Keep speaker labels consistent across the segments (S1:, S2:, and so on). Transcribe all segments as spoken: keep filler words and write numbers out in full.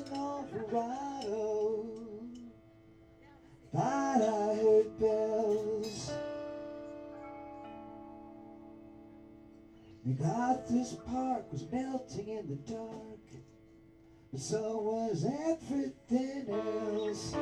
S1: Alvarado, thought I heard bells. MacArthur's Park was melting in the dark, but so was everything else.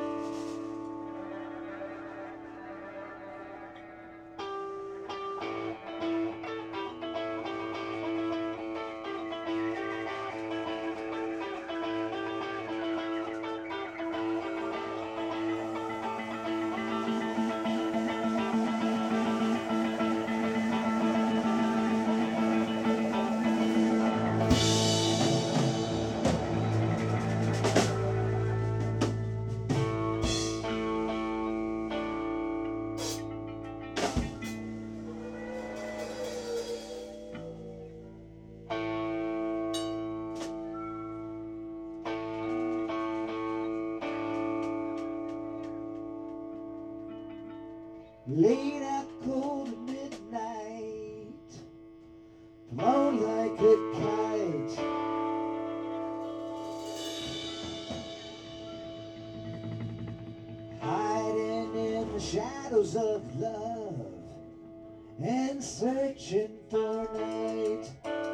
S1: Late out cold at midnight, flown like a kite. Hiding in the shadows of love and searching for night.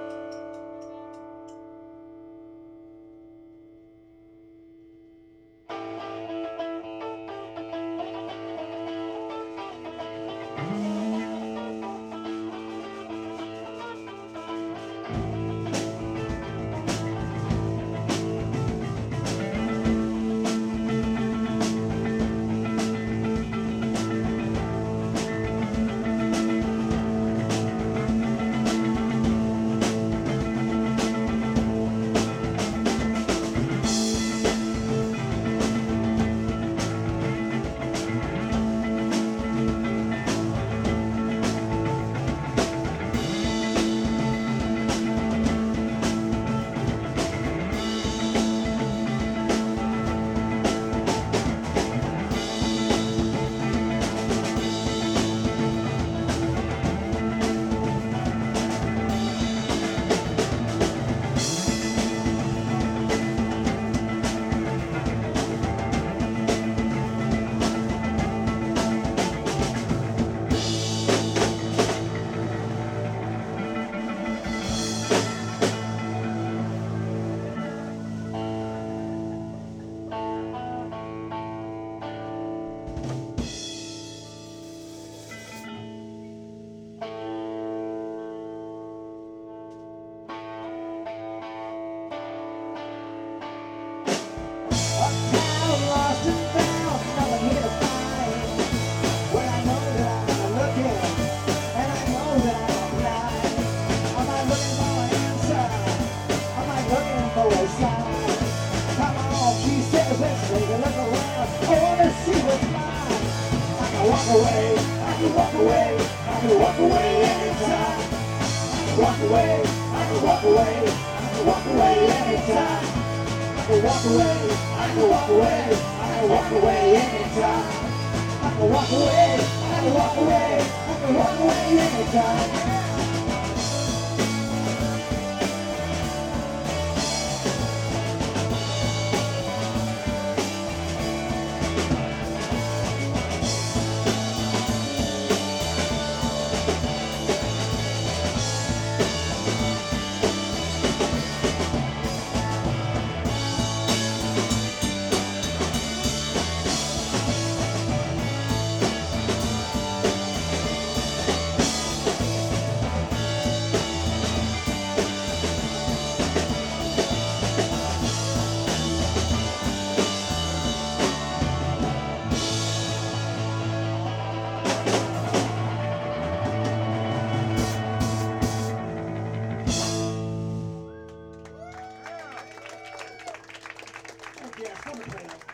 S1: Walk away, I can walk away, I can walk away anytime. I can walk away, I can walk away, I can walk away anytime. I can walk away, I can walk away, I can walk away anytime. I can walk away, I can walk away, I can walk away anytime. Yeah,